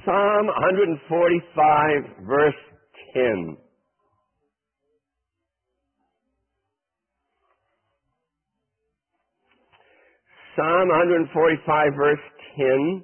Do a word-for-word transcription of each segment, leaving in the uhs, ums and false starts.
Psalm one forty-five, verse ten. Psalm one forty-five, verse ten.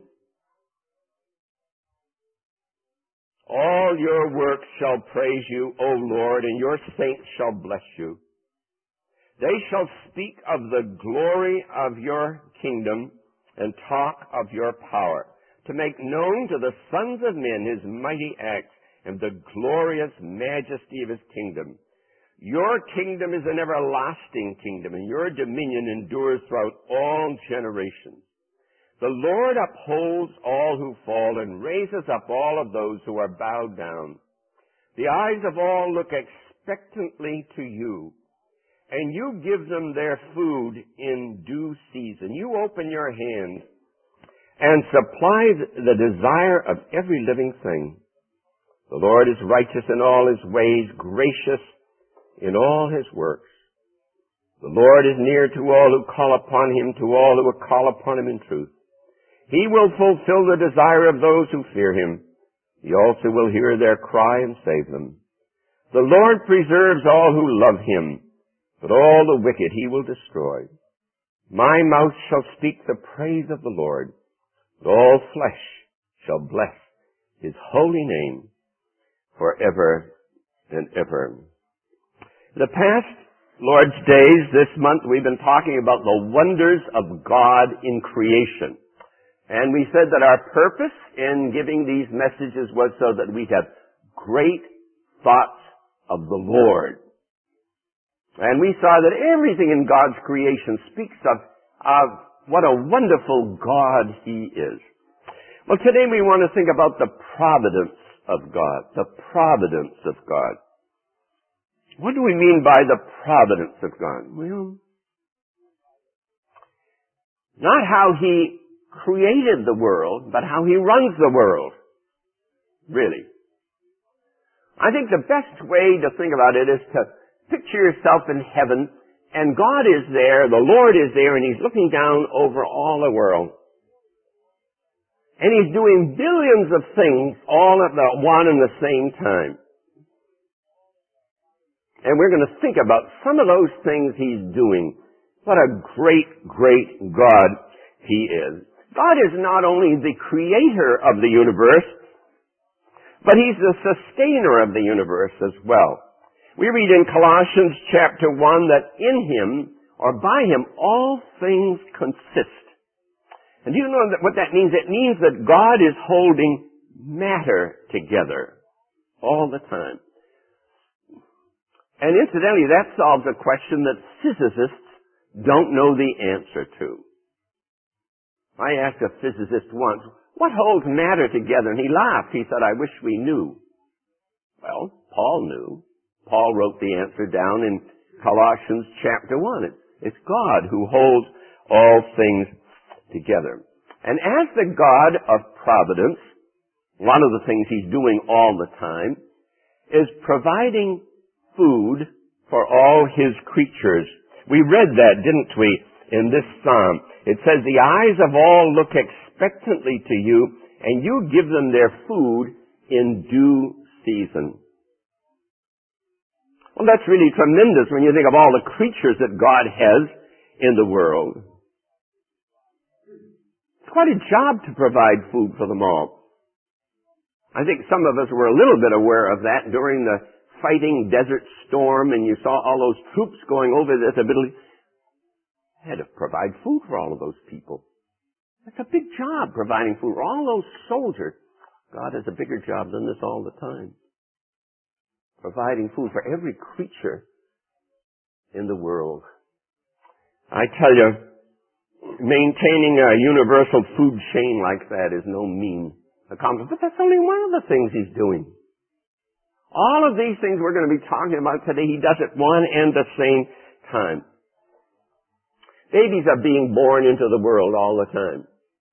All your works shall praise you, O Lord, and your saints shall bless you. They shall speak of the glory of your kingdom and talk of your power, to make known to the sons of men his mighty acts and the glorious majesty of his kingdom. Your kingdom is an everlasting kingdom, and your dominion endures throughout all generations. The Lord upholds all who fall and raises up all of those who are bowed down. The eyes of all look expectantly to you, and you give them their food in due season. You open your hand and supply the desire of every living thing. The Lord is righteous in all his ways, gracious in all his works. The Lord is near to all who call upon him, to all who will call upon him in truth. He will fulfill the desire of those who fear him. He also will hear their cry and save them. The Lord preserves all who love him, but all the wicked he will destroy. My mouth shall speak the praise of the Lord, but all flesh shall bless his holy name forever and ever. The past Lord's days, this month, we've been talking about the wonders of God in creation. And we said that our purpose in giving these messages was so that we have great thoughts of the Lord. And we saw that everything in God's creation speaks of, of what a wonderful God he is. Well, today we want to think about the providence of God. The providence of God. What do we mean by the providence of God? Well, not how he created the world, but how he runs the world. Really. I think the best way to think about it is to picture yourself in heaven, and God is there, the Lord is there, and he's looking down over all the world. And he's doing billions of things all at the one and the same time. And we're going to think about some of those things he's doing. What a great, great God he is. God is not only the creator of the universe, but he's the sustainer of the universe as well. We read in Colossians chapter one that in him, or by him, all things consist. And do you know that what that means? It means that God is holding matter together all the time. And incidentally, that solves a question that physicists don't know the answer to. I asked a physicist once, what holds matter together? And he laughed. He said, I wish we knew. Well, Paul knew. Paul wrote the answer down in Colossians chapter one. It's God who holds all things together. And as the God of providence, one of the things he's doing all the time is providing food for all his creatures. We read that, didn't we, in this psalm? It says, the eyes of all look expectantly to you, and you give them their food in due season. Well, that's really tremendous when you think of all the creatures that God has in the world. It's quite a job to provide food for them all. I think some of us were a little bit aware of that during the fighting Desert Storm, and you saw all those troops going over this ability. Had to provide food for all of those people. That's a big job, providing food for all those soldiers. God has a bigger job than this all the time. Providing food for every creature in the world. I tell you, maintaining a universal food chain like that is no mean accomplishment. But that's only one of the things he's doing. All of these things we're going to be talking about today, he does at one and the same time. Babies are being born into the world all the time.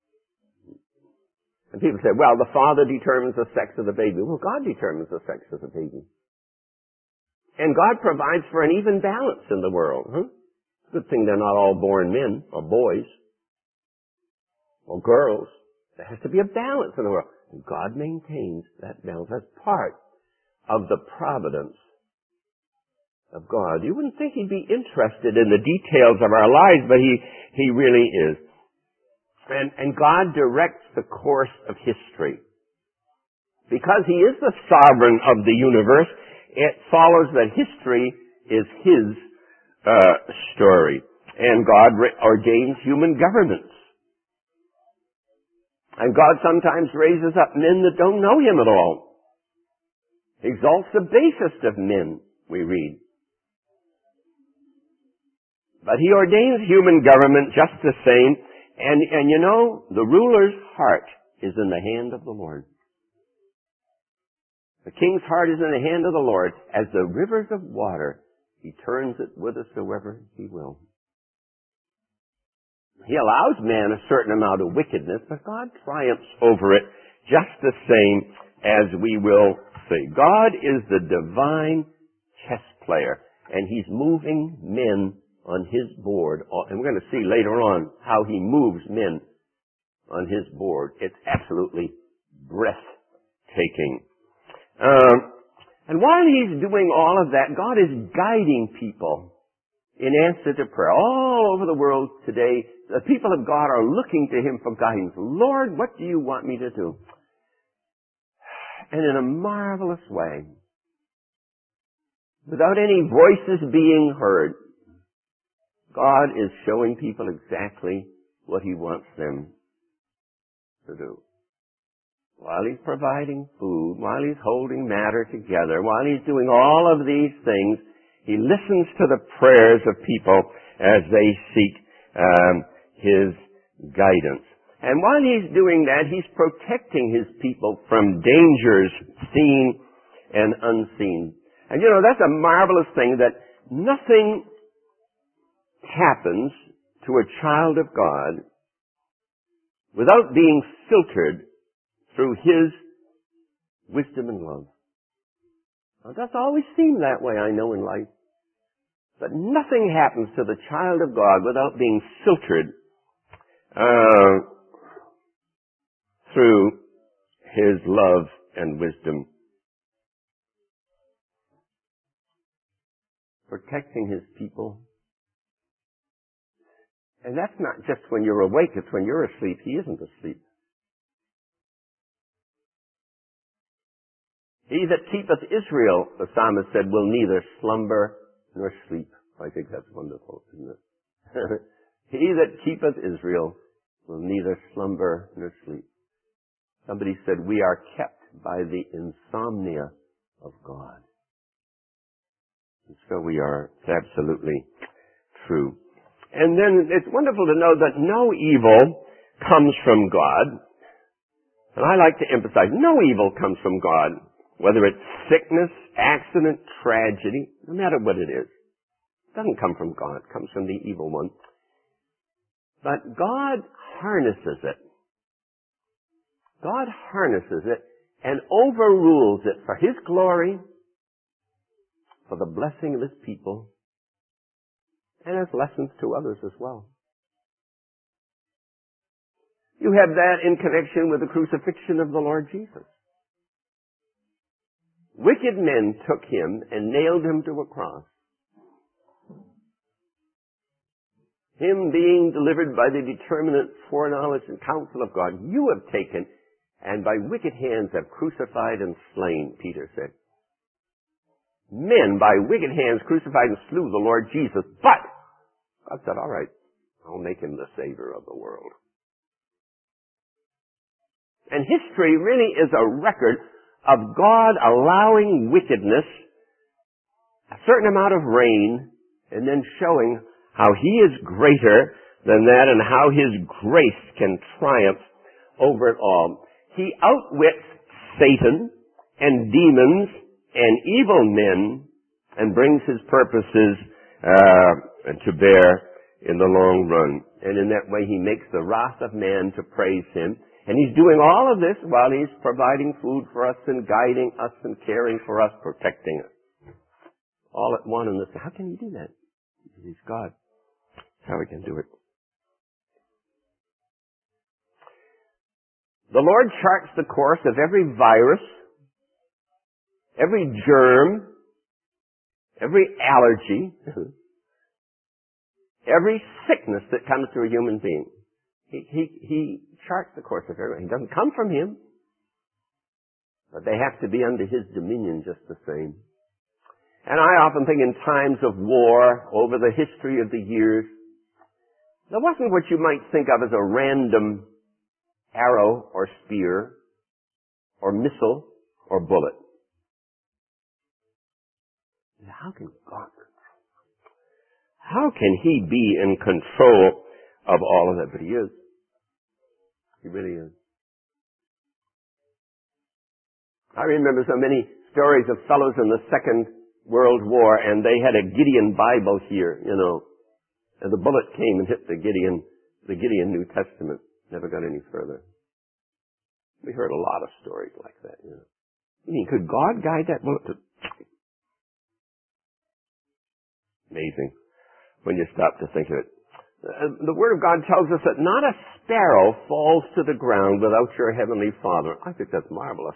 And people say, well, the father determines the sex of the baby. Well, God determines the sex of the baby. And God provides for an even balance in the world. Huh? Good thing they're not all born men or boys or girls. There has to be a balance in the world. And God maintains that balance. That's part of the providence of God. You wouldn't think He'd be interested in the details of our lives, but He, He really is. And, and God directs the course of history. Because He is the sovereign of the universe, it follows that history is His uh, story. And God re- ordains human governments. And God sometimes raises up men that don't know Him at all. Exalts the basest of men, we read. But He ordains human government just the same. And, and you know, the ruler's heart is in the hand of the Lord. The king's heart is in the hand of the Lord. As the rivers of water, He turns it whithersoever He will. He allows man a certain amount of wickedness, but God triumphs over it just the same, as we will see. God is the divine chess player, and He's moving men on His board. And we're going to see later on how He moves men on His board. It's absolutely breathtaking. Um, and while He's doing all of that, God is guiding people in answer to prayer. All over the world today, the people of God are looking to Him for guidance. Lord, what do You want me to do? And in a marvelous way, without any voices being heard, God is showing people exactly what He wants them to do. While He's providing food, while He's holding matter together, while He's doing all of these things, He listens to the prayers of people as they seek um, His guidance. And while He's doing that, He's protecting His people from dangers seen and unseen. And you know, that's a marvelous thing, that nothing happens to a child of God without being filtered through His wisdom and love. Now, that's always seemed that way, I know, in life. But nothing happens to the child of God without being filtered uh, through His love and wisdom. Protecting His people. And that's not just when you're awake, it's when you're asleep. He isn't asleep. He that keepeth Israel, the psalmist said, will neither slumber nor sleep. I think that's wonderful, isn't it? He that keepeth Israel will neither slumber nor sleep. Somebody said, we are kept by the insomnia of God. And so we are. It's absolutely true. And then it's wonderful to know that no evil comes from God. And I like to emphasize, no evil comes from God. Whether it's sickness, accident, tragedy, no matter what it is. It doesn't come from God. It comes from the evil one. But God harnesses it. God harnesses it and overrules it for His glory, for the blessing of His people, and as lessons to others as well. You have that in connection with the crucifixion of the Lord Jesus. Wicked men took Him and nailed Him to a cross. Him being delivered by the determinate foreknowledge and counsel of God, you have taken and by wicked hands have crucified and slain, Peter said. Men by wicked hands crucified and slew the Lord Jesus, but God said, all right, I'll make Him the Savior of the world. And history really is a record of God allowing wickedness, a certain amount of rain, and then showing how He is greater than that and how His grace can triumph over it all. He outwits Satan and demons and evil men and brings His purposes uh, to bear in the long run. And in that way He makes the wrath of man to praise Him. And He's doing all of this while He's providing food for us and guiding us and caring for us, protecting us. All at one and the same. How can He do that? Because He's God. That's how He can do it. The Lord charts the course of every virus, every germ, every allergy, every sickness that comes to a human being. He, he, he charts the course of everyone. He doesn't come from him, but they have to be under his dominion just the same. And I often think in times of war, over the history of the years, there wasn't what you might think of as a random arrow or spear or missile or bullet. How can God, how can he be in control of all of that? But he is. He really is. I remember so many stories of fellows in the Second World War, and they had a Gideon Bible here, you know, and the bullet came and hit the Gideon, the Gideon New Testament. Never got any further. We heard a lot of stories like that, you know. You mean, could God guide that bullet to... Amazing when you stop to think of it. Uh, the Word of God tells us that not a sparrow falls to the ground without your Heavenly Father. I think that's marvelous.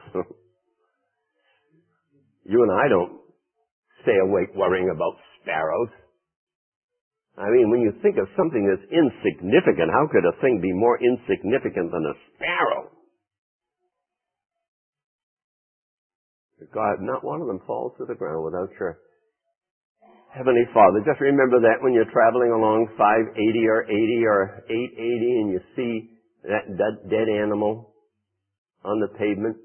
You and I don't stay awake worrying about sparrows. I mean, when you think of something that's insignificant, how could a thing be more insignificant than a sparrow? God, not one of them falls to the ground without your Heavenly Father. Just remember that when you're traveling along five eighty or eighty or eight eighty and you see that dead, dead animal on the pavement,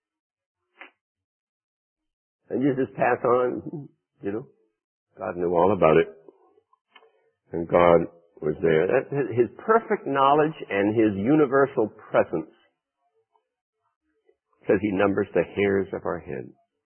and you just pass on, you know, God knew all about it. And God was there. That, his perfect knowledge and his universal presence says he numbers the hairs of our head.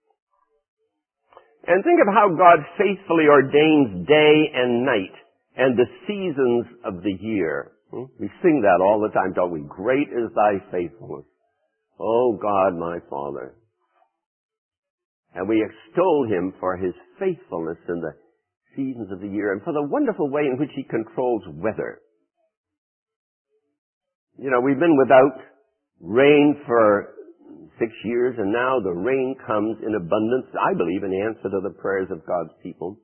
And think of how God faithfully ordains day and night and the seasons of the year. We sing that all the time, don't we? Great is thy faithfulness. Oh God, my Father. And we extol him for his faithfulness in the seasons of the year and for the wonderful way in which he controls weather. You know, we've been without rain for six years, and now the rain comes in abundance, I believe, in answer to the prayers of God's people.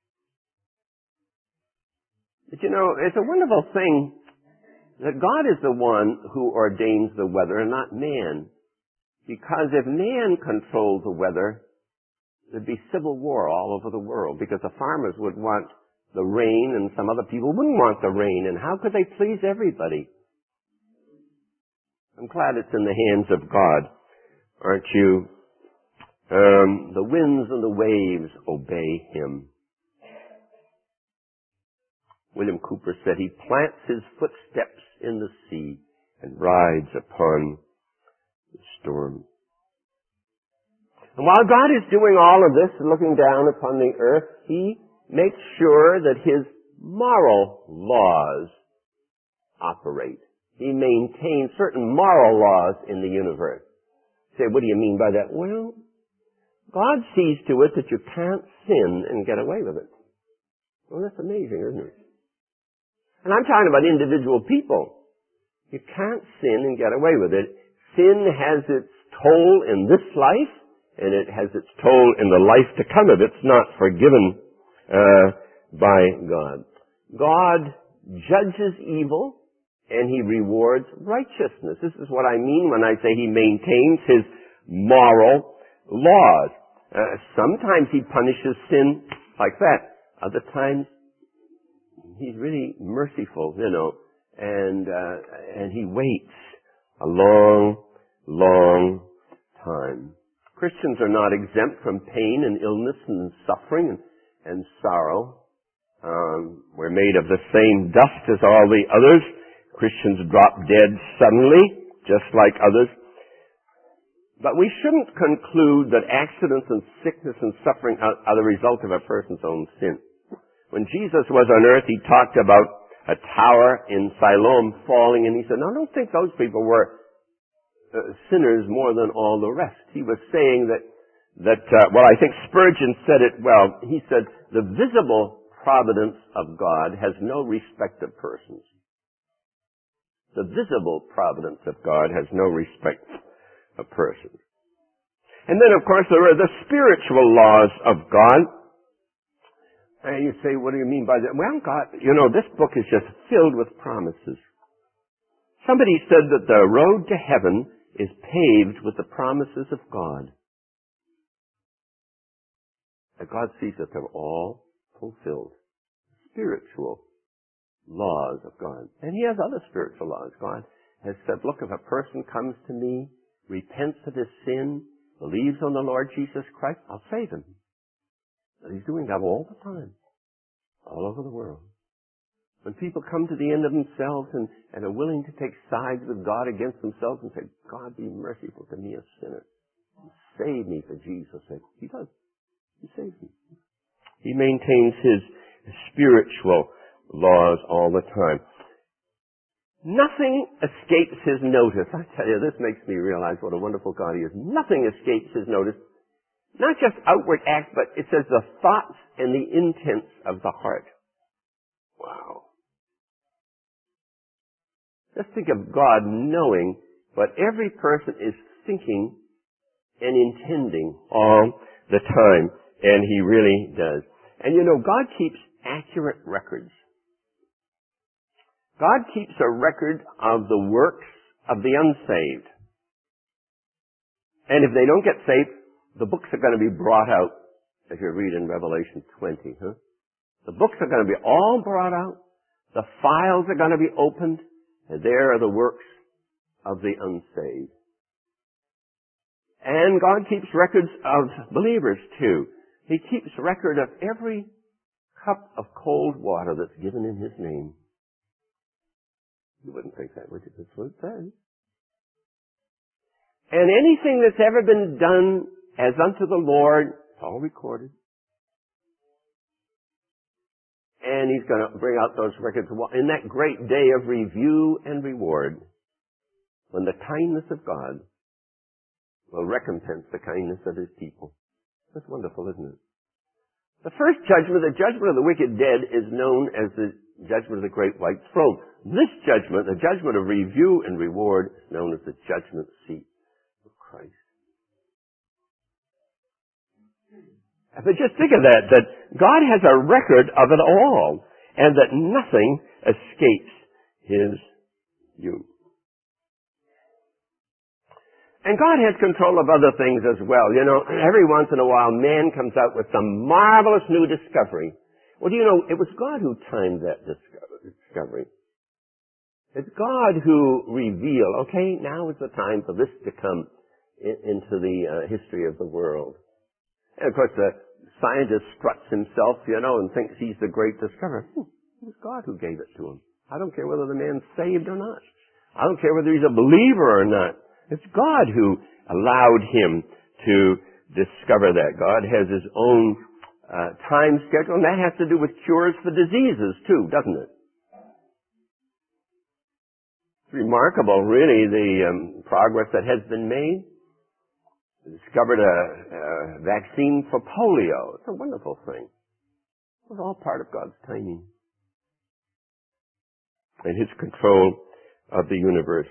But you know, it's a wonderful thing that God is the one who ordains the weather and not man. Because if man controlled the weather, there'd be civil war all over the world, because the farmers would want the rain and some other people wouldn't want the rain, and how could they please everybody? I'm glad it's in the hands of God. Aren't you? Um, the winds and the waves obey him. William Cooper said he plants his footsteps in the sea and rides upon the storm. And while God is doing all of this, looking down upon the earth, he makes sure that his moral laws operate. He maintains certain moral laws in the universe. Say, what do you mean by that? Well, God sees to it that you can't sin and get away with it. Well, that's amazing, isn't it? And I'm talking about individual people. You can't sin and get away with it. Sin has its toll in this life, and it has its toll in the life to come if it's not forgiven uh, by God. God judges evil, and he rewards righteousness. This is what I mean when I say he maintains his moral laws. Uh, sometimes he punishes sin like that. Other times, he's really merciful, you know, and uh, and he waits a long, long time. Christians are not exempt from pain and illness and suffering and, and sorrow. Um, we're made of the same dust as all the others. Christians drop dead suddenly, just like others. But we shouldn't conclude that accidents and sickness and suffering are, are the result of a person's own sin. When Jesus was on earth, he talked about a tower in Siloam falling, and he said, no, I don't think those people were uh, sinners more than all the rest. He was saying that, that uh, well, I think Spurgeon said it well. He said, the visible providence of God has no respect of persons. The visible providence of God has no respect of persons. And then, of course, there are the spiritual laws of God. And you say, what do you mean by that? Well, God, you know, this book is just filled with promises. Somebody said that the road to heaven is paved with the promises of God. And God sees that they're all fulfilled. Spiritual laws of God. And He has other spiritual laws. God has said, look, if a person comes to me, repents of his sin, believes on the Lord Jesus Christ, I'll save him. And He's doing that all the time, all over the world. When people come to the end of themselves and, and are willing to take sides with God against themselves and say, God, be merciful to me, a sinner. Save me for Jesus' sake. He does. He saves me. He maintains His spiritual laws all the time. Nothing escapes His notice. I tell you, this makes me realize what a wonderful God He is. Nothing escapes His notice. Not just outward acts, but it says the thoughts and the intents of the heart. Wow. Just think of God knowing what every person is thinking and intending all the time. And He really does. And you know, God keeps accurate records. God keeps a record of the works of the unsaved. And if they don't get saved, the books are going to be brought out, as you read in Revelation twenty. Huh? The books are going to be all brought out. The files are going to be opened. And there are the works of the unsaved. And God keeps records of believers too. He keeps record of every cup of cold water that's given in His name. You wouldn't think that, would you? That's what it says. And anything that's ever been done as unto the Lord, it's all recorded. And He's going to bring out those records in that great day of review and reward, when the kindness of God will recompense the kindness of His people. That's wonderful, isn't it? The first judgment, the judgment of the wicked dead, is known as the judgment of the great white throne. This judgment, the judgment of review and reward, is known as the judgment seat of Christ. But just think of that, that God has a record of it all, and that nothing escapes His view. And God has control of other things as well. You know, every once in a while, man comes out with some marvelous new discovery. Well, do you know, it was God who timed that discovery. It's God who revealed, okay, now is the time for this to come in, into the uh, history of the world. And of course, the scientist struts himself, you know, and thinks he's the great discoverer. Hmm, it was God who gave it to him. I don't care whether the man's saved or not. I don't care whether he's a believer or not. It's God who allowed him to discover that. God has His own uh, time schedule, and that has to do with cures for diseases too, doesn't it? It's remarkable, really, the um, progress that has been made. Discovered a, a vaccine for polio. It's a wonderful thing. It was all part of God's timing and His control of the universe.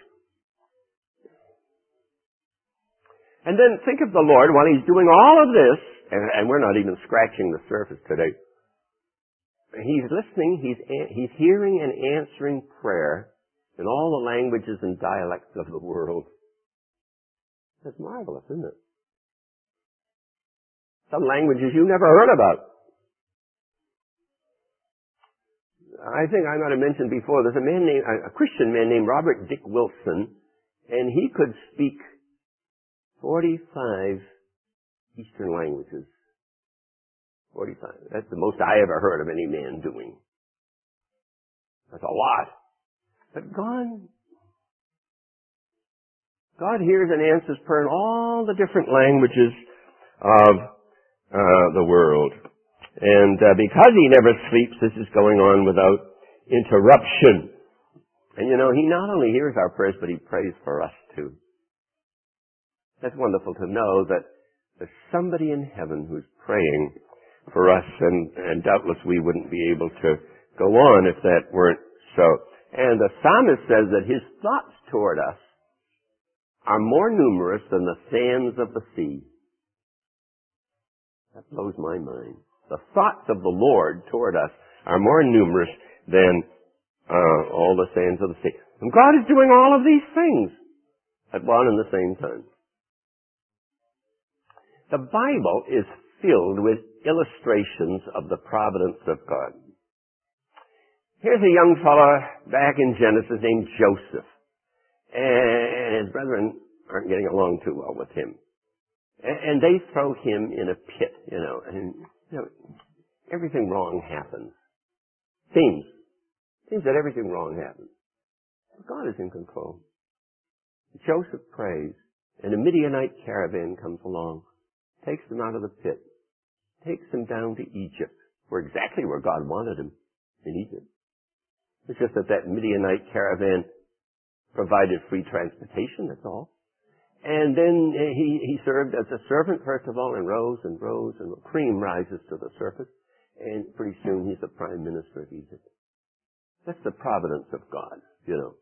And then think of the Lord while He's doing all of this, and, and we're not even scratching the surface today. He's listening, He's, he's hearing and answering prayer in all the languages and dialects of the world. That's marvelous, isn't it? Some languages you never heard about. I think I might have mentioned before, there's a man named, a Christian man named Robert Dick Wilson, and he could speak forty-five Eastern languages. forty-five. That's the most I ever heard of any man doing. That's a lot. But God, God hears and answers prayer in all the different languages of uh, the world. And uh, because He never sleeps, this is going on without interruption. And you know, He not only hears our prayers, but He prays for us too. That's wonderful to know that there's somebody in heaven who's praying for us, and, and doubtless we wouldn't be able to go on if that weren't so. And the psalmist says that his thoughts toward us are more numerous than the sands of the sea. That blows my mind. The thoughts of the Lord toward us are more numerous than uh, all the sands of the sea. And God is doing all of these things at one and the same time. The Bible is filled with illustrations of the providence of God. Here's a young fellow back in Genesis named Joseph. And his brethren aren't getting along too well with him. And they throw him in a pit, you know, and you know, everything wrong happens. Seems. Seems that everything wrong happens. But God is in control. Joseph prays, and a Midianite caravan comes along, takes him out of the pit, takes him down to Egypt, where exactly where God wanted him, in Egypt. It's just that that Midianite caravan provided free transportation, that's all. And then he, he served as a servant, first of all, and rose and rose, and cream rises to the surface, and pretty soon he's the prime minister of Egypt. That's the providence of God, you know.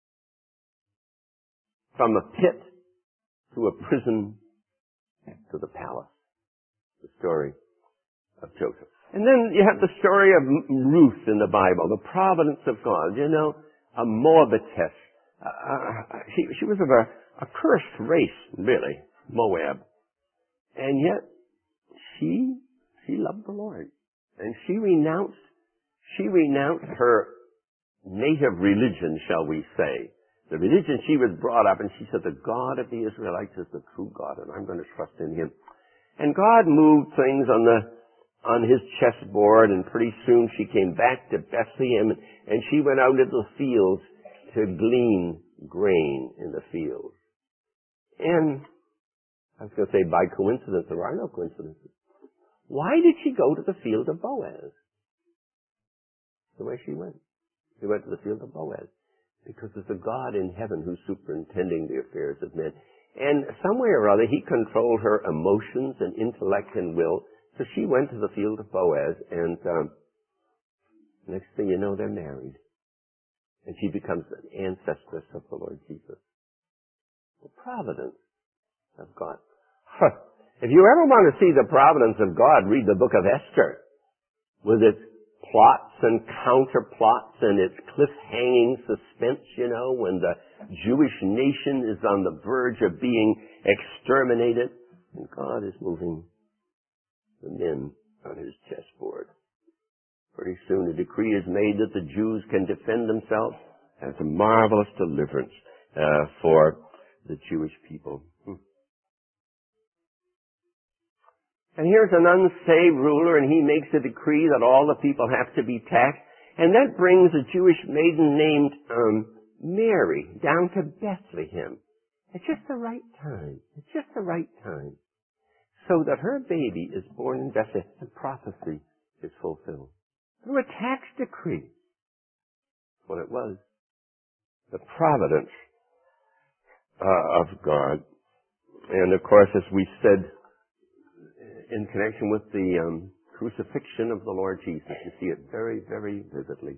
From a pit to a prison to the palace. The story of Joseph. And then you have the story of Ruth in the Bible, the providence of God. You know, a Moabitess. Uh, she, she was of a, a cursed race, really, Moab. And yet, she, she loved the Lord. And she renounced, she renounced her native religion, shall we say. The religion she was brought up, and she said, the God of the Israelites is the true God, and I'm going to trust in Him. And God moved things on the, on His chessboard, and pretty soon she came back to Bethlehem, and she went out into the fields to glean grain in the fields. And I was going to say by coincidence, there are no coincidences. Why did she go to the field of Boaz? The way she went. She went to the field of Boaz. Because there's a God in heaven who's superintending the affairs of men. And some way or other, He controlled her emotions and intellect and will. So she went to the field of Boaz, and um, next thing you know, they're married. And she becomes an ancestress of the Lord Jesus. The providence of God. Huh. If you ever want to see the providence of God, read the book of Esther. With its plots and counterplots and its cliff-hanging suspense, you know, when the Jewish nation is on the verge of being exterminated. And God is moving the men on His chessboard. Pretty soon a decree is made that the Jews can defend themselves. That's a marvelous deliverance uh, for the Jewish people. Hmm. And here's an unsaved ruler, and he makes a decree that all the people have to be taxed. And that brings a Jewish maiden named um, Mary down to Bethlehem. At just the right time. At just the right time. So that her baby is born in Bethlehem, and prophecy is fulfilled. Through a tax decree. That's what it was. The providence uh, of God. And of course, as we said, in connection with the um, crucifixion of the Lord Jesus, you see it very, very vividly.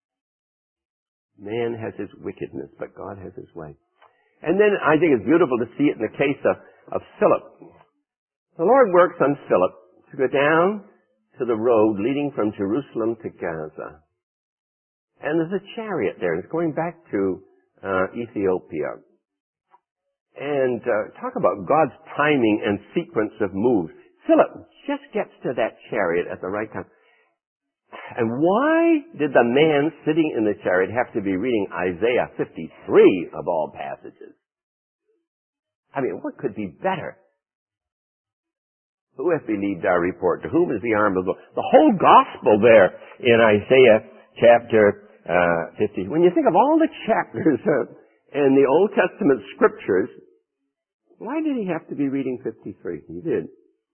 Man has his wickedness, but God has His way. And then I think it's beautiful to see it in the case of, of Philip. The Lord works on Philip to go down to the road leading from Jerusalem to Gaza. And there's a chariot there, and it's going back to uh, Ethiopia. And uh, talk about God's timing and sequence of moves. Philip just gets to that chariot at the right time. And why did the man sitting in the chariot have to be reading Isaiah fifty-three of all passages? I mean, what could be better? Who hath believed our report? To whom is the arm of the Lord? The whole gospel there in Isaiah chapter uh, fifty. When you think of all the chapters uh, in the Old Testament scriptures, why did he have to be reading fifty-three? He did.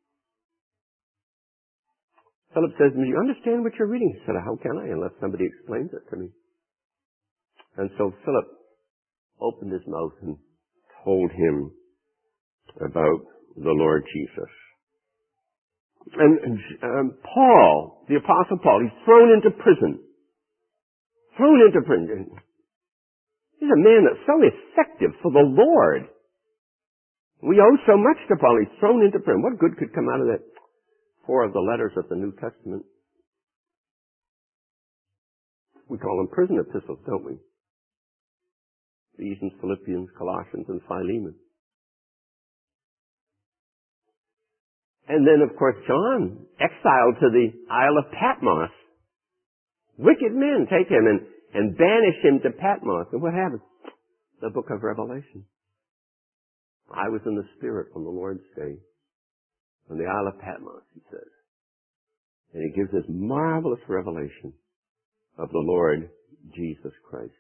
Philip says, do you understand what you're reading? He said, how can I unless somebody explains it to me? And so Philip opened his mouth and told him about the Lord Jesus. And um, Paul, the Apostle Paul, he's thrown into prison. Thrown into prison. He's a man that's so effective for the Lord. We owe so much to Paul. He's thrown into prison. What good could come out of that? Four of the letters of the New Testament. We call them prison epistles, don't we? Ephesians, Philippians, Colossians, and Philemon. And then, of course, John, exiled to the Isle of Patmos. Wicked men take him and, and banish him to Patmos. And what happens? The book of Revelation. I was in the Spirit on the Lord's day, on the Isle of Patmos, he says. And he gives this marvelous revelation of the Lord Jesus Christ.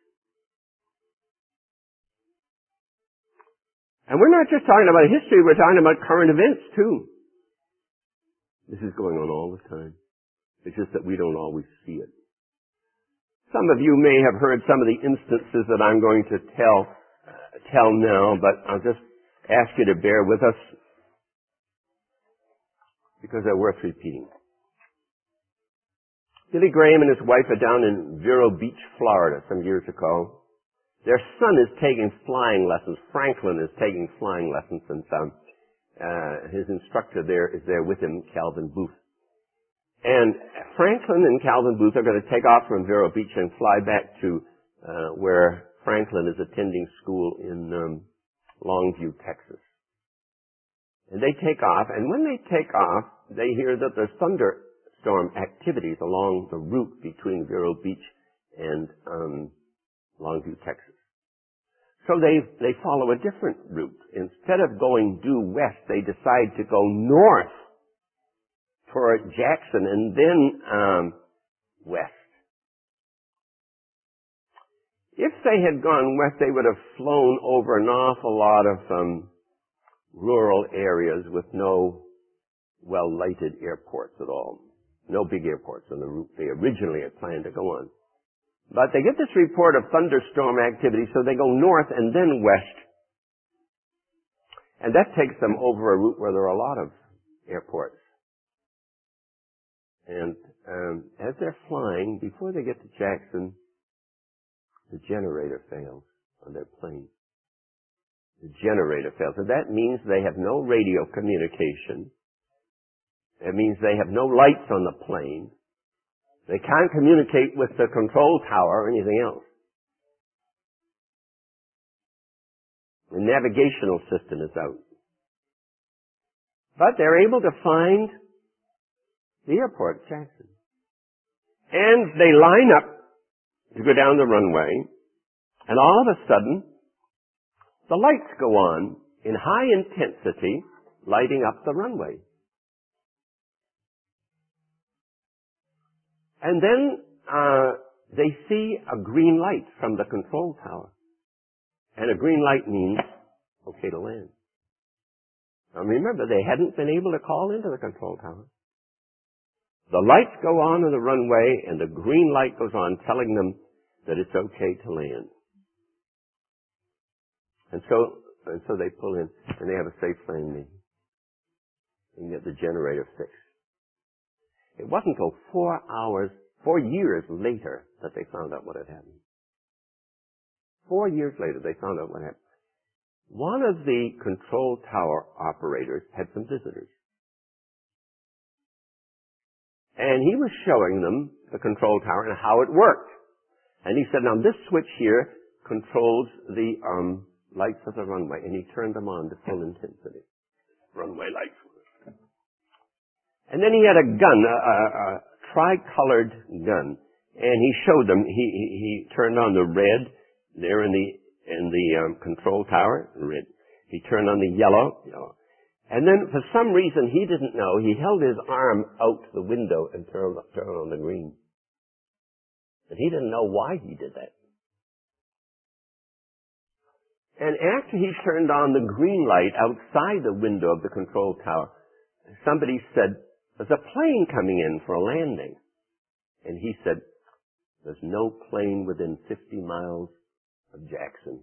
And we're not just talking about history, we're talking about current events too. This is going on all the time. It's just that we don't always see it. Some of you may have heard some of the instances that I'm going to tell, uh, tell now, but I'll just ask you to bear with us because they're worth repeating. Billy Graham and his wife are down in Vero Beach, Florida some years ago. Their son is taking flying lessons. Franklin is taking flying lessons, and um, uh, his instructor there is there with him, Calvin Booth. And Franklin and Calvin Booth are going to take off from Vero Beach and fly back to uh, where Franklin is attending school in um, Longview, Texas. And they take off, and when they take off, they hear that there's thunderstorm activities along the route between Vero Beach and um, Longview, Texas. So they they follow a different route. Instead of going due west, they decide to go north toward Jackson and then um, west. If they had gone west, they would have flown over an awful lot of um, rural areas with no well-lighted airports at all. No big airports on the route they originally had planned to go on. But they get this report of thunderstorm activity, so they go north and then west. And that takes them over a route where there are a lot of airports. And um, as they're flying, before they get to Jackson, the generator fails on their plane. The generator fails. And that means they have no radio communication. That means they have no lights on the plane. They can't communicate with the control tower or anything else. The navigational system is out. But they're able to find the airport, Jackson. And they line up to go down the runway, and all of a sudden, the lights go on in high intensity, lighting up the runway. And then uh, they see a green light from the control tower. And a green light means okay to land. Now remember, they hadn't been able to call into the control tower. The lights go on in the runway, and the green light goes on, telling them that it's okay to land. And so, and so they pull in, and they have a safe landing, and get the generator fixed. It wasn't until four hours, four years later that they found out what had happened. Four years later, they found out what happened. One of the control tower operators had some visitors. And he was showing them the control tower and how it worked. And he said, now this switch here controls the um, lights of the runway. And he turned them on to full intensity. Runway lights. And then he had a gun, a, a, a tricolored gun. And he showed them, he, he, he turned on the red there in the, in the um, control tower, red. He turned on the yellow, yellow. And then for some reason he didn't know, he held his arm out the window and turned, turned on the green. And he didn't know why he did that. And after he turned on the green light outside the window of the control tower, somebody said, there's a plane coming in for a landing. And he said, there's no plane within fifty miles of Jackson.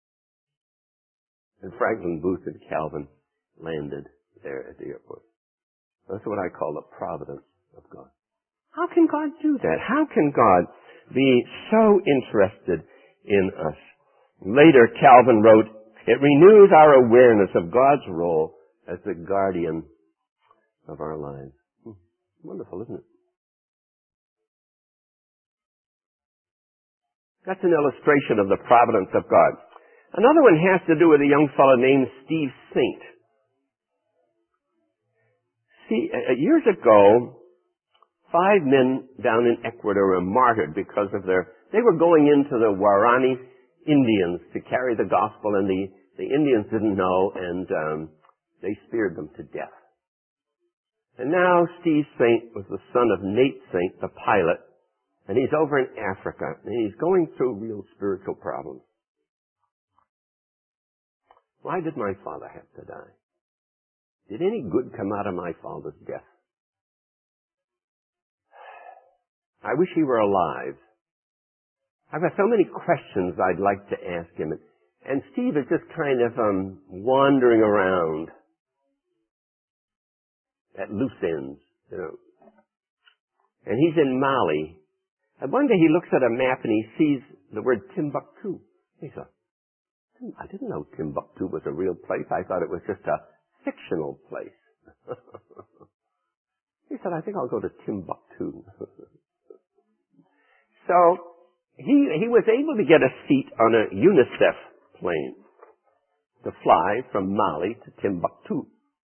And Franklin Booth and Calvin landed there at the airport. That's what I call the providence of God. How can God do that? How can God be so interested in us? Later, Calvin wrote, "It renews our awareness of God's role as the guardian of our lives." Hmm. Wonderful, isn't it? That's an illustration of the providence of God. Another one has to do with a young fellow named Steve Saint. See, uh, years ago, five men down in Ecuador were martyred because of their, they were going into the Guarani Indians to carry the gospel, and the, the Indians didn't know, and um, they speared them to death. And now Steve Saint was the son of Nate Saint, the pilot, and he's over in Africa, and he's going through real spiritual problems. Why did my father have to die? Did any good come out of my father's death? I wish he were alive. I've got so many questions I'd like to ask him. And Steve is just kind of um, wandering around at loose ends, you know. And he's in Mali. And one day he looks at a map and he sees the word Timbuktu. He said, I didn't know Timbuktu was a real place. I thought it was just a fictional place. He said, I think I'll go to Timbuktu. So he, he was able to get a seat on a UNICEF plane to fly from Mali to Timbuktu.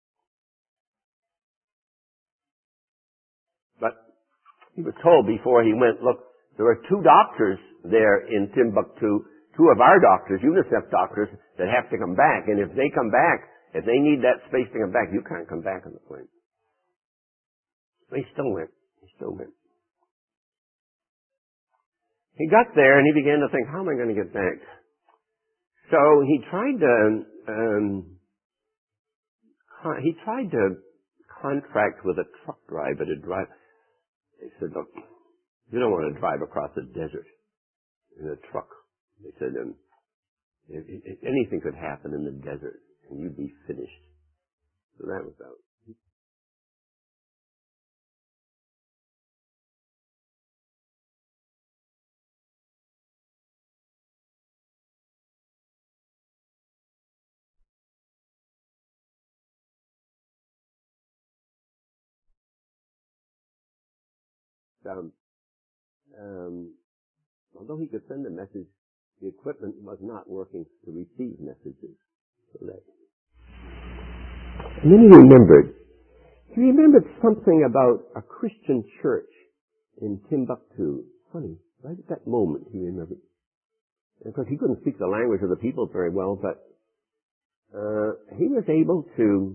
But he was told before he went, look, there are two doctors there in Timbuktu, two of our doctors, UNICEF doctors, that have to come back. And if they come back, if they need that space to come back, you can't come back on the plane. But he still went. He still went. He got there and he began to think, how am I going to get back? So he tried to, um, he tried to contract with a truck driver to drive. They said, look, you don't want to drive across the desert in a truck. They said, um, if, if anything could happen in the desert and you'd be finished. So that was out. Um, um, although he could send a message, the equipment was not working to receive messages. So that. And then he remembered. He remembered something about a Christian church in Timbuktu. Funny, right at that moment he remembered. And of course, he couldn't speak the language of the people very well, but uh, he was able to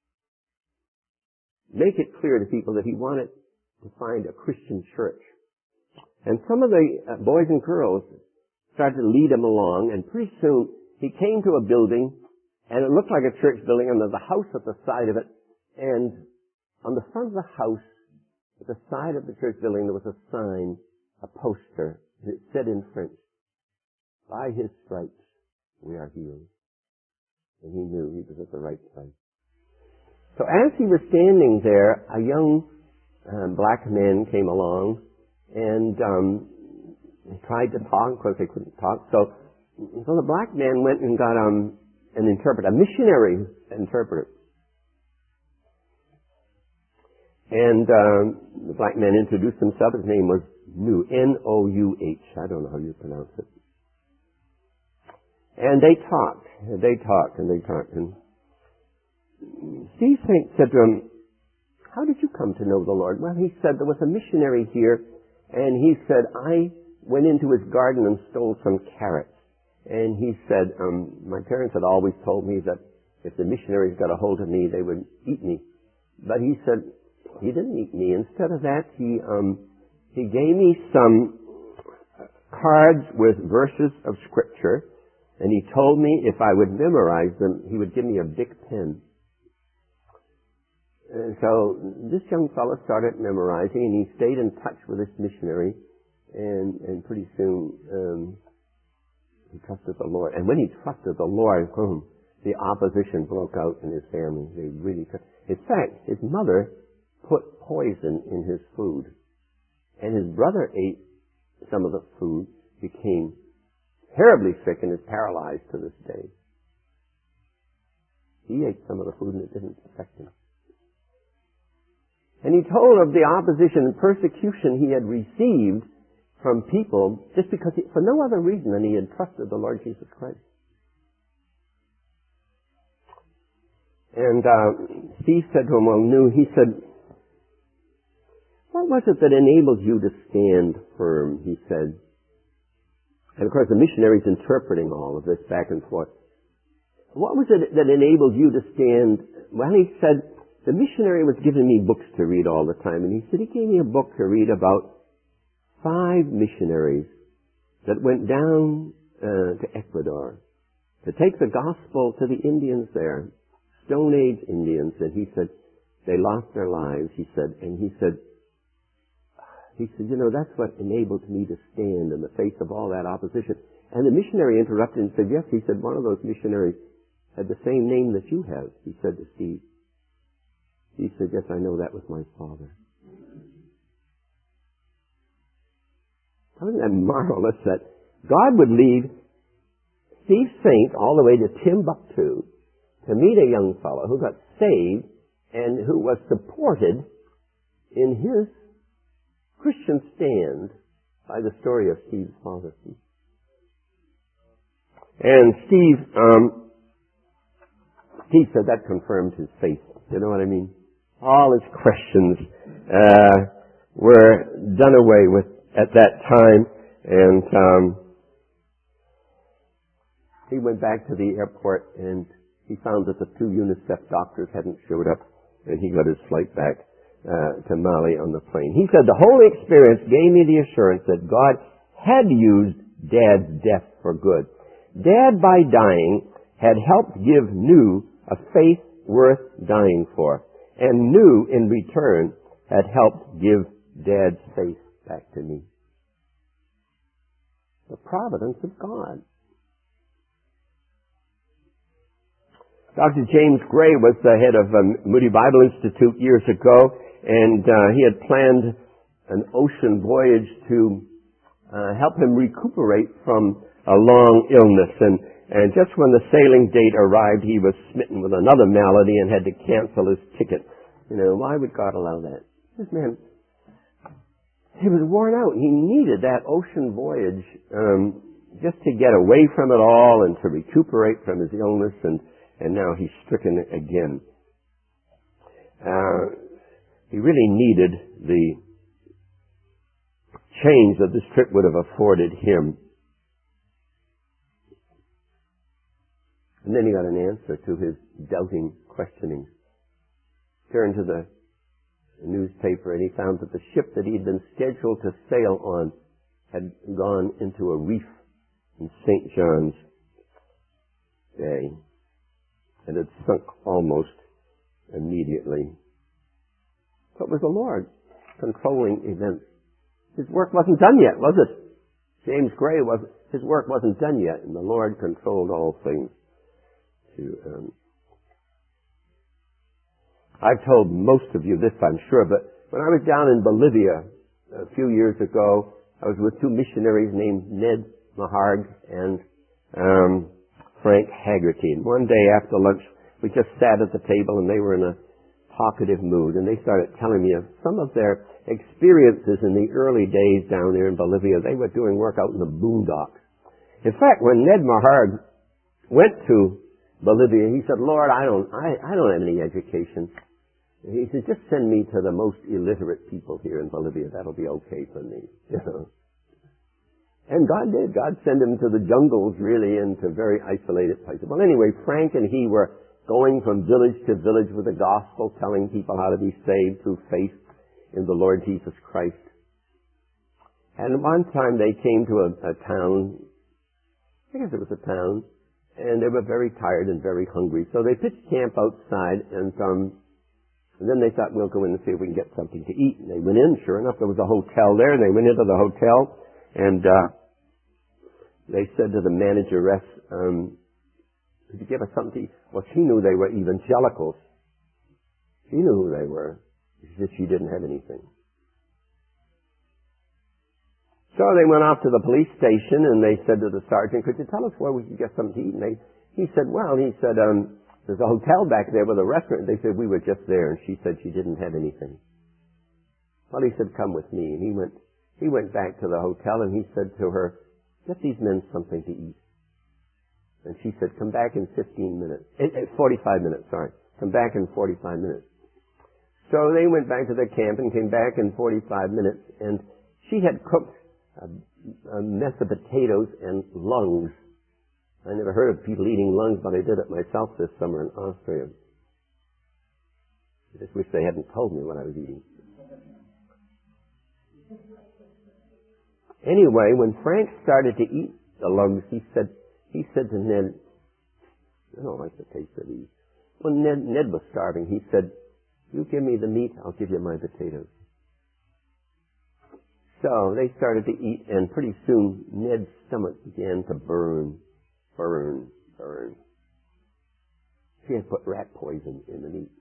make it clear to people that he wanted to find a Christian church. And some of the uh, boys and girls started to lead him along, and pretty soon he came to a building, and it looked like a church building, and there's a house at the side of it, and on the front of the house, at the side of the church building, there was a sign, a poster, and it said in French, by his stripes we are healed. And he knew he was at the right place. So as he was standing there, a young um, black man came along and um, tried to talk. Of course, they couldn't talk. So, so the black man went and got um, an interpreter, a missionary interpreter. And um, the black man introduced himself. His name was Nou, N O U H. I don't know how you pronounce it. And they talked. They talked and they talked. And Steve Saint said to him, how did you come to know the Lord? Well, he said, there was a missionary here, and he said, I went into his garden and stole some carrots. And he said, um, my parents had always told me that if the missionaries got a hold of me, they would eat me. But he said, he didn't eat me. Instead of that, he, um, he gave me some cards with verses of Scripture, and he told me if I would memorize them, he would give me a big pen. And so this young fellow started memorizing, and he stayed in touch with this missionary, and, and pretty soon um, he trusted the Lord. And when he trusted the Lord, boom, the opposition broke out in his family. They really could. In fact, his mother put poison in his food, and his brother ate some of the food, became terribly sick and is paralyzed to this day. He ate some of the food and it didn't affect him. And he told of the opposition and persecution he had received from people just because, he, for no other reason than he had trusted the Lord Jesus Christ. And uh, Steve said to him, well, no, he said, what was it that enabled you to stand firm, he said. And of course the missionary's interpreting all of this back and forth. What was it that enabled you to stand? Well, he said, the missionary was giving me books to read all the time. And he said he gave me a book to read about five missionaries that went down uh, to Ecuador to take the gospel to the Indians there, Stone Age Indians. And he said, they lost their lives, he said. And he said, he said, you know, that's what enabled me to stand in the face of all that opposition. And the missionary interrupted and said, yes, he said, one of those missionaries had the same name that you have, he said to Steve. He said, yes, I know, that was my father. Isn't that marvelous that God would lead Steve Saint all the way to Timbuktu to meet a young fellow who got saved and who was supported in his Christian stand by the story of Steve's father. And Steve, um, Steve said that confirmed his faith. You know what I mean? All his questions uh, were done away with at that time, and um, he went back to the airport and he found that the two UNICEF doctors hadn't showed up, and he got his flight back uh, to Mali on the plane. He said, the whole experience gave me the assurance that God had used Dad's death for good. Dad, by dying, had helped give New a faith worth dying for. And New, in return, had helped give Dad's faith back to me. The providence of God. Doctor James Gray was the head of um, Moody Bible Institute years ago, and uh, he had planned an ocean voyage to uh, help him recuperate from a long illness. And And just when the sailing date arrived, he was smitten with another malady and had to cancel his ticket. You know, why would God allow that? This man, he was worn out. He needed that ocean voyage um, just to get away from it all and to recuperate from his illness, and, and now he's stricken again. Uh, he really needed the change that this trip would have afforded him. And then he got an answer to his doubting questioning. Turned to the newspaper and he found that the ship that he'd been scheduled to sail on had gone into a reef in Saint John's Bay and had sunk almost immediately. But it was the Lord controlling events. His work wasn't done yet, was it? James Gray wasn't, his work wasn't done yet, and the Lord controlled all things. To, um, I've told most of you this, I'm sure, but when I was down in Bolivia a few years ago, I was with two missionaries named Ned Maharg and um, Frank Haggerty. And one day after lunch, we just sat at the table and they were in a talkative mood, and they started telling me of some of their experiences in the early days down there in Bolivia. They were doing work out in the boondocks. In fact, when Ned Maharg went to Bolivia, he said, Lord, I don't, I, I don't have any education. He said, just send me to the most illiterate people here in Bolivia. That'll be okay for me, you know. And God did. God sent him to the jungles, really, and to very isolated places. Well, anyway, Frank and he were going from village to village with the gospel, telling people how to be saved through faith in the Lord Jesus Christ. And one time they came to a, a town, I guess it was a town, and they were very tired and very hungry. So they pitched camp outside, and um, and then they thought, we'll go in and see if we can get something to eat. And they went in. Sure enough, there was a hotel there, and they went into the hotel, and uh, they said to the manageress, um, could you give us something to eat? Well, she knew they were evangelicals. She knew who they were. She said she didn't have anything. So they went off to the police station and they said to the sergeant, could you tell us where we could get something to eat? And they, he said, well, he said, um, there's a hotel back there with a restaurant. They said, we were just there. And she said she didn't have anything. Well, he said, come with me. And he went, he went back to the hotel and he said to her, get these men something to eat. And she said, come back in fifteen minutes. Eh, forty-five minutes, sorry. Come back in forty-five minutes. So they went back to their camp and came back in forty-five minutes. And she had cooked a, a mess of potatoes and lungs. I never heard of people eating lungs, but I did it myself this summer in Austria. I just wish they hadn't told me what I was eating. Anyway, when Frank started to eat the lungs, he said, he said to Ned, I don't like the taste of these. When Ned, Ned was starving, he said, you give me the meat, I'll give you my potatoes. So they started to eat, and pretty soon Ned's stomach began to burn, burn, burn. She had put rat poison in the meat.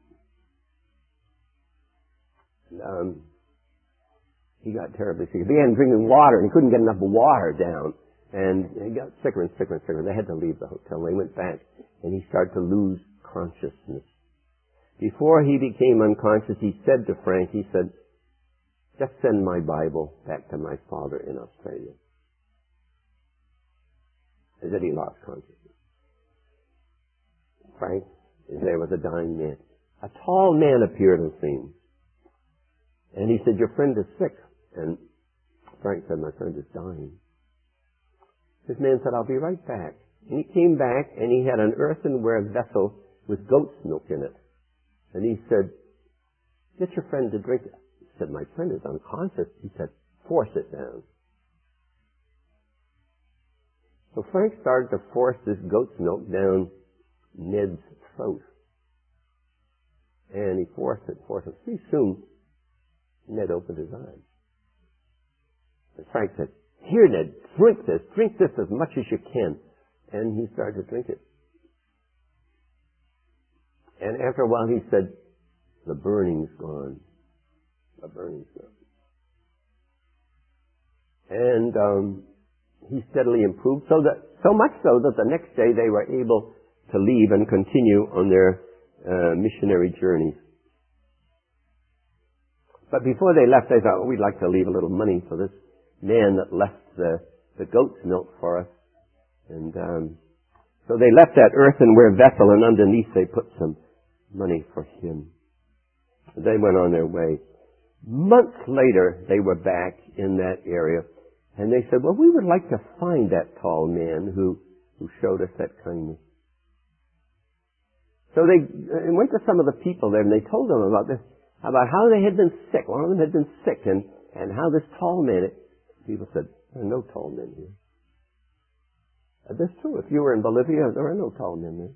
And, um, he got terribly sick. He began drinking water, and he couldn't get enough water down. And he got sicker and sicker and sicker. They had to leave the hotel. They went back, and he started to lose consciousness. Before he became unconscious, he said to Frank, he said, just send my Bible back to my father in Australia. And then he lost consciousness. Frank is there with a dying man. A tall man appeared on the scene. And he said, your friend is sick. And Frank said, my friend is dying. This man said, I'll be right back. And he came back and he had an earthenware vessel with goat's milk in it. And he said, get your friend to drink it. He said, my friend is unconscious. He said, force it down. So Frank started to force this goat's milk down Ned's throat. And he forced it, forced it. Pretty soon, Ned opened his eyes. And Frank said, here, Ned, drink this. Drink this as much as you can. And he started to drink it. And after a while he said, the burning's gone. The burning's gone. And um, he steadily improved, so that so much so that the next day they were able to leave and continue on their uh, missionary journeys. But before they left, they thought, well, we'd like to leave a little money for this man that left the, the goat's milk for us. And um, so they left that earthenware vessel, and underneath they put some money for him. They went on their way. Months later, they were back in that area, and they said, well, we would like to find that tall man who, who showed us that kindness. So they went to some of the people there, and they told them about this, about how they had been sick. One of them had been sick, and, and how this tall man, people said, there are no tall men here. And that's true. If you were in Bolivia, there are no tall men there.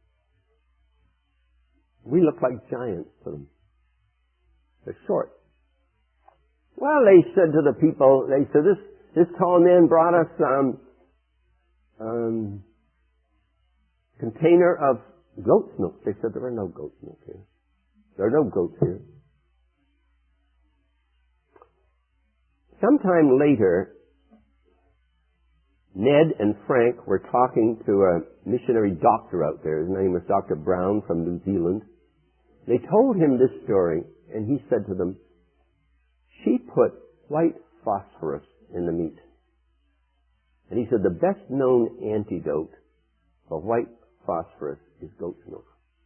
We look like giants to them. They're short. Well, they said to the people, they said, this, this tall man brought us um, um, container of goat's milk. They said, there are no goat's milk here. There are no goats here. Sometime later, Ned and Frank were talking to a missionary doctor out there. His name was Doctor Brown from New Zealand. They told him this story, and he said to them, she put white phosphorus in the meat. And he said the best known antidote for white phosphorus is goat's milk.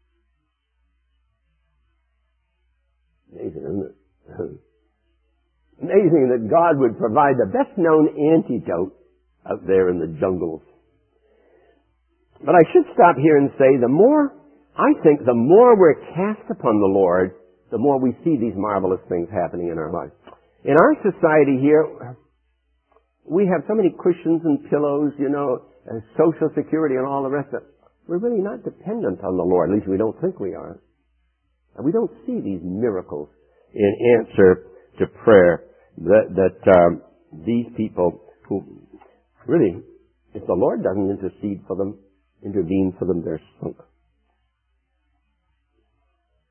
Amazing, isn't it? Amazing that God would provide the best known antidote out there in the jungles. But I should stop here and say the more, I think the more we're cast upon the Lord, the more we see these marvelous things happening in our lives. In our society here, we have so many cushions and pillows, you know, and Social Security and all the rest of it. We're really not dependent on the Lord. At least we don't think we are. And we don't see these miracles in answer to prayer that, that um, these people who really, if the Lord doesn't intercede for them, intervene for them, they're sunk.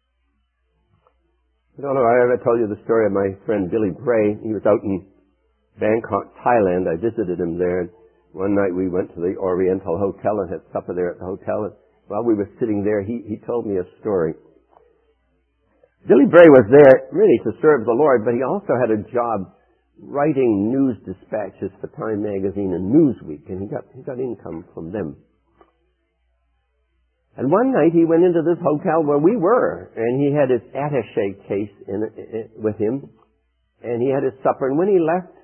I don't know if I ever told you the story of my friend Billy Bray. He was out in Bangkok, Thailand. I visited him there. One night we went to the Oriental Hotel and had supper there at the hotel. And while we were sitting there, he, he told me a story. Billy Bray was there really to serve the Lord, but he also had a job writing news dispatches for Time Magazine and Newsweek, and he got he got income from them. And one night he went into this hotel where we were, and he had his attaché case in, in, with him, and he had his supper. And when he left,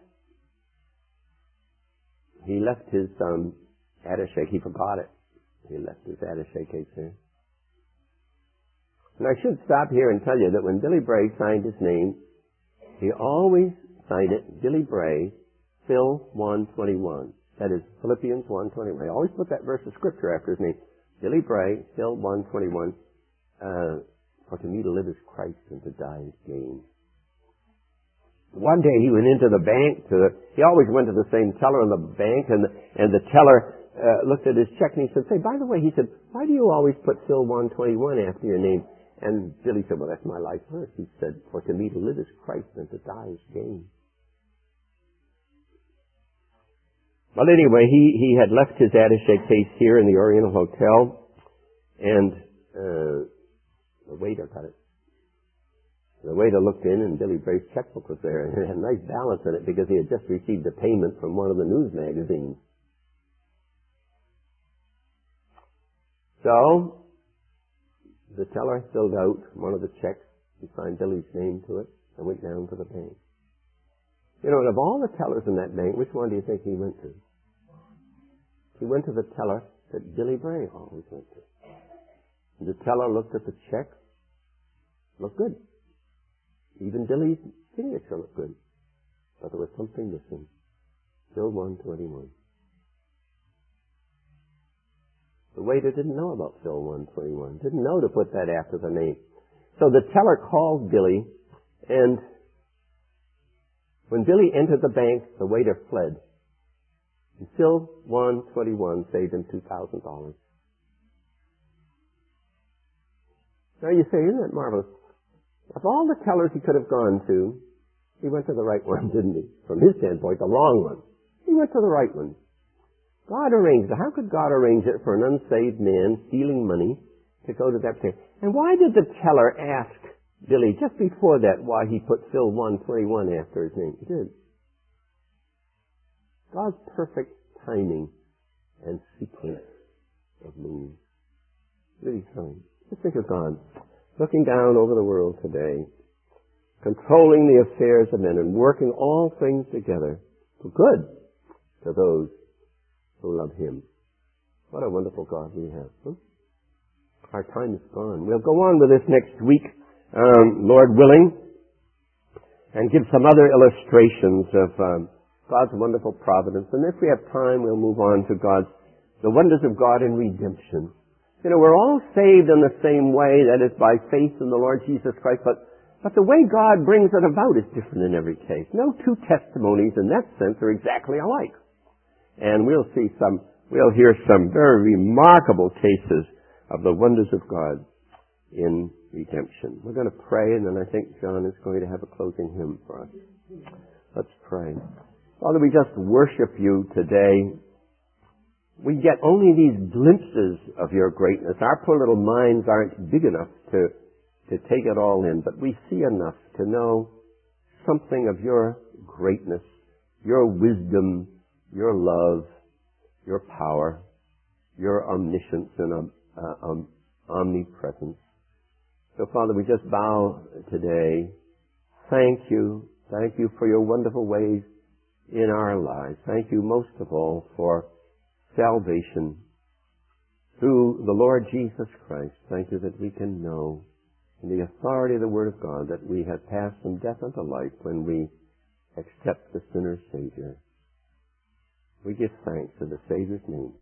he left his um, attaché. He forgot it. He left his attaché case there. And I should stop here and tell you that when Billy Bray signed his name, he always signed it Billy Bray, Phil one twenty-one. That is Philippians one twenty-one. He always put that verse of scripture after his name. Billy Bray, Phil one twenty-one. Uh, for to me to live is Christ and to die is gain. One day he went into the bank. To the, he always went to the same teller in the bank, and the, and the teller uh, looked at his check and he said, "Say, by the way," he said, "why do you always put Phil one twenty-one after your name?" And Billy said, "Well, that's my life verse." He said, "For to me to live is Christ and to die is gain." Well, anyway, he, he had left his attaché case here in the Oriental Hotel, and uh, the waiter got it. The waiter looked in, and Billy Bray's checkbook was there, and it had a nice balance in it because he had just received a payment from one of the news magazines. So, the teller filled out one of the checks. He signed Billy's name to it and went down to the bank. You know, and of all the tellers in that bank, which one do you think he went to? He went to the teller that Billy Bray always went to. And the teller looked at the check. Looked good. Even Billy's signature looked good. But there was something missing. Phil one twenty-one. The waiter didn't know about Phil one twenty-one. Didn't know to put that after the name. So the teller called Billy, and when Billy entered the bank, the waiter fled. And Phil one twenty-one saved him two thousand dollars. Now you say, isn't that marvelous? Of all the tellers he could have gone to, he went to the right one, didn't he? From his standpoint, the wrong one. He went to the right one. God arranged it. How could God arrange it for an unsaved man stealing money to go to that place? And why did the teller ask Billy just before that why he put Phil one twenty-one after his name? He did. God's perfect timing and sequence of moves. Really telling. Just think of God looking down over the world today, controlling the affairs of men and working all things together for good to those who love Him. What a wonderful God we have. Huh? Our time is gone. We'll go on with this next week, um, Lord willing, and give some other illustrations of um, God's wonderful providence. And if we have time, we'll move on to God's, the wonders of God in redemption. You know, we're all saved in the same way, that is by faith in the Lord Jesus Christ, but, but the way God brings it about is different in every case. No two testimonies in that sense are exactly alike. And we'll see some, we'll hear some very remarkable cases of the wonders of God in redemption. We're going to pray, and then I think John is going to have a closing hymn for us. Let's pray. Father, we just worship you today. We get only these glimpses of your greatness. Our poor little minds aren't big enough to, to take it all in, but we see enough to know something of your greatness, your wisdom, your love, your power, your omniscience and uh, um, omnipresence. So, Father, we just bow today. Thank you. Thank you for your wonderful ways in our lives. Thank you most of all for salvation through the Lord Jesus Christ. Thank you that we can know in the authority of the Word of God that we have passed from death unto life when we accept the sinner's Savior. We give thanks in the Savior's name.